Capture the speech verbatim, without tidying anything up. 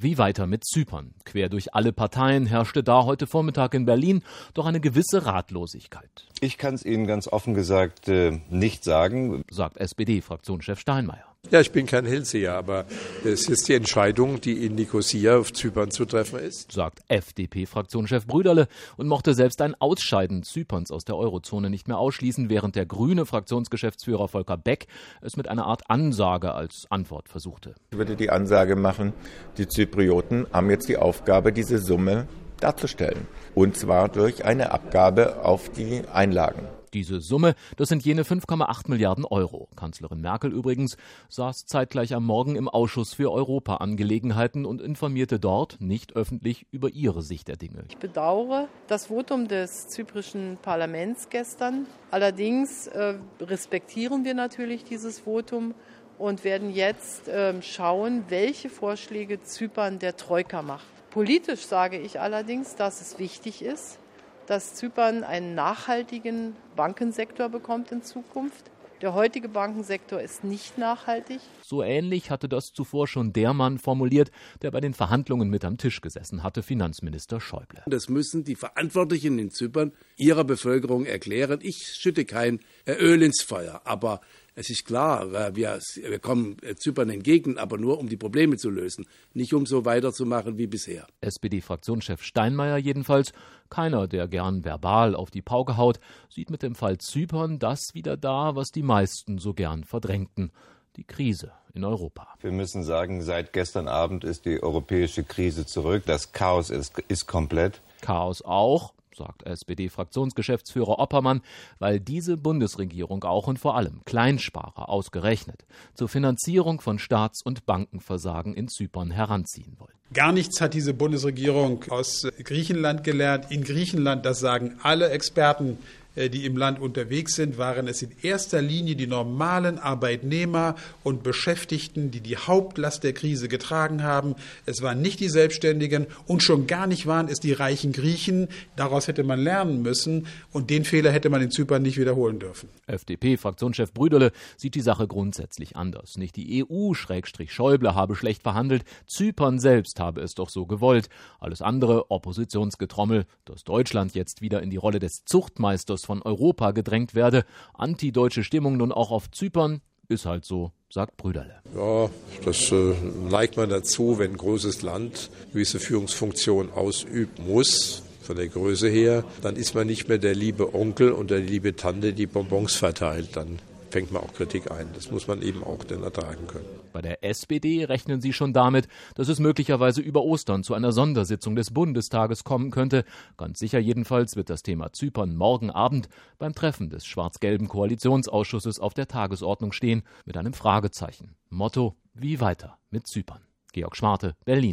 Wie weiter mit Zypern? Quer durch alle Parteien herrschte da heute Vormittag in Berlin doch eine gewisse Ratlosigkeit. Ich kann es Ihnen ganz offen gesagt äh, nicht sagen, sagt S P D-Fraktionschef Steinmeier. Ja, ich bin kein Hellseher, aber es ist die Entscheidung, die in Nikosia auf Zypern zu treffen ist, sagt F D P-Fraktionschef Brüderle und mochte selbst ein Ausscheiden Zyperns aus der Eurozone nicht mehr ausschließen, während der grüne Fraktionsgeschäftsführer Volker Beck es mit einer Art Ansage als Antwort versuchte. Ich würde die Ansage machen, die Zyprioten haben jetzt die Aufgabe, diese Summe darzustellen. Und zwar durch eine Abgabe auf die Einlagen. Diese Summe, das sind jene fünf Komma acht Milliarden Euro. Kanzlerin Merkel übrigens saß zeitgleich am Morgen im Ausschuss für Europaangelegenheiten und informierte dort nicht öffentlich über ihre Sicht der Dinge. Ich bedauere das Votum des zyprischen Parlaments gestern. Allerdings äh, respektieren wir natürlich dieses Votum und werden jetzt äh, schauen, welche Vorschläge Zypern der Troika macht. Politisch sage ich allerdings, dass es wichtig ist, dass Zypern einen nachhaltigen Bankensektor bekommt in Zukunft. Der heutige Bankensektor ist nicht nachhaltig. So ähnlich hatte das zuvor schon der Mann formuliert, der bei den Verhandlungen mit am Tisch gesessen hatte, Finanzminister Schäuble. Das müssen die Verantwortlichen in Zypern ihrer Bevölkerung erklären. Ich schütte kein Öl ins Feuer, aber es ist klar, wir, wir kommen Zypern entgegen, aber nur um die Probleme zu lösen, nicht um so weiterzumachen wie bisher. S P D-Fraktionschef Steinmeier jedenfalls, keiner, der gern verbal auf die Pauke haut, sieht mit dem Fall Zypern das wieder da, was die meisten so gern verdrängten: die Krise in Europa. Wir müssen sagen, seit gestern Abend ist die europäische Krise zurück. Das Chaos ist, ist komplett. Chaos auch, sagt S P D-Fraktionsgeschäftsführer Oppermann, weil diese Bundesregierung auch und vor allem Kleinsparer ausgerechnet zur Finanzierung von Staats- und Bankenversagen in Zypern heranziehen wollen. Gar nichts hat diese Bundesregierung aus Griechenland gelernt. In Griechenland, das sagen alle Experten, die im Land unterwegs sind, waren es in erster Linie die normalen Arbeitnehmer und Beschäftigten, die die Hauptlast der Krise getragen haben. Es waren nicht die Selbstständigen und schon gar nicht waren es die reichen Griechen. Daraus hätte man lernen müssen und den Fehler hätte man in Zypern nicht wiederholen dürfen. F D P-Fraktionschef Brüderle sieht die Sache grundsätzlich anders. Nicht die E U-Schäuble habe schlecht verhandelt, Zypern selbst habe es doch so gewollt. Alles andere Oppositionsgetrommel, dass Deutschland jetzt wieder in die Rolle des Zuchtmeisters von Europa gedrängt werde. Antideutsche Stimmung nun auch auf Zypern, ist halt so, sagt Brüderle. Ja, das äh, neigt man dazu, wenn ein großes Land gewisse Führungsfunktion ausüben muss, von der Größe her, dann ist man nicht mehr der liebe Onkel und der liebe Tante, die Bonbons verteilt. Dann fängt man auch Kritik ein. Das muss man eben auch dann ertragen können. Bei der S P D rechnen sie schon damit, dass es möglicherweise über Ostern zu einer Sondersitzung des Bundestages kommen könnte. Ganz sicher jedenfalls wird das Thema Zypern morgen Abend beim Treffen des schwarz-gelben Koalitionsausschusses auf der Tagesordnung stehen, mit einem Fragezeichen. Motto: Wie weiter mit Zypern? Georg Schmarte, Berlin.